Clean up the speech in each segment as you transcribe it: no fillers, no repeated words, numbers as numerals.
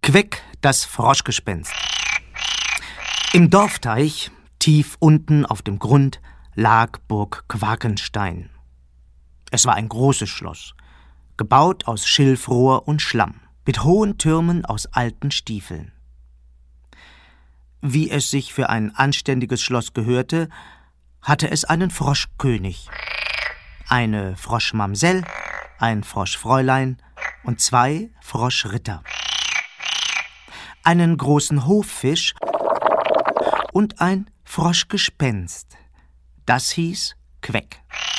Queck, das Froschgespenst. Im Dorfteich, tief unten auf dem Grund, lag Burg Quakenstein. Es war ein großes Schloss, gebaut aus Schilfrohr und Schlamm, mit hohen Türmen aus alten Stiefeln. Wie es sich für ein anständiges Schloss gehörte, hatte es einen Froschkönig, eine Froschmamsell, ein Froschfräulein und 2 Froschritter, einen großen Hoffisch und ein Froschgespenst. Das hieß Queck.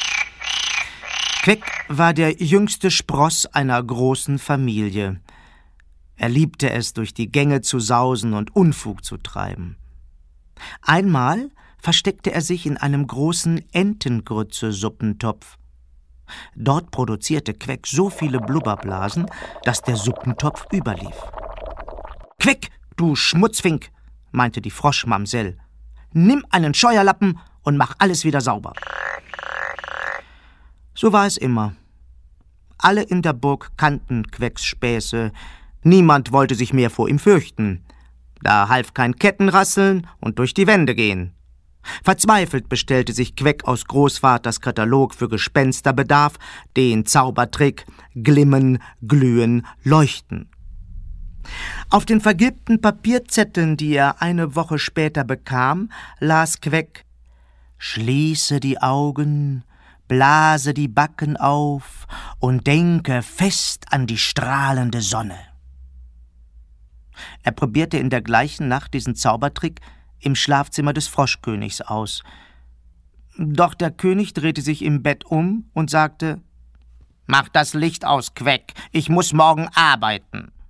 Queck war der jüngste Spross einer großen Familie. Er liebte es, durch die Gänge zu sausen und Unfug zu treiben. Einmal versteckte er sich in einem großen Entengrütze-Suppentopf. Dort produzierte Queck so viele Blubberblasen, dass der Suppentopf überlief. »Queck, du Schmutzfink«, meinte die Froschmamsell, »nimm einen Scheuerlappen und mach alles wieder sauber.« So war es immer. Alle in der Burg kannten Quecks Späße. Niemand wollte sich mehr vor ihm fürchten. Da half kein Kettenrasseln und durch die Wände gehen. Verzweifelt bestellte sich Queck aus Großvaters Katalog für Gespensterbedarf den Zaubertrick Glimmen, Glühen, Leuchten. Auf den vergilbten Papierzetteln, die er eine Woche später bekam, las Queck: »Schließe die Augen, blase die Backen auf und denke fest an die strahlende Sonne.« Er probierte in der gleichen Nacht diesen Zaubertrick im Schlafzimmer des Froschkönigs aus. Doch der König drehte sich im Bett um und sagte: »Mach das Licht aus, Queck, ich muss morgen arbeiten.«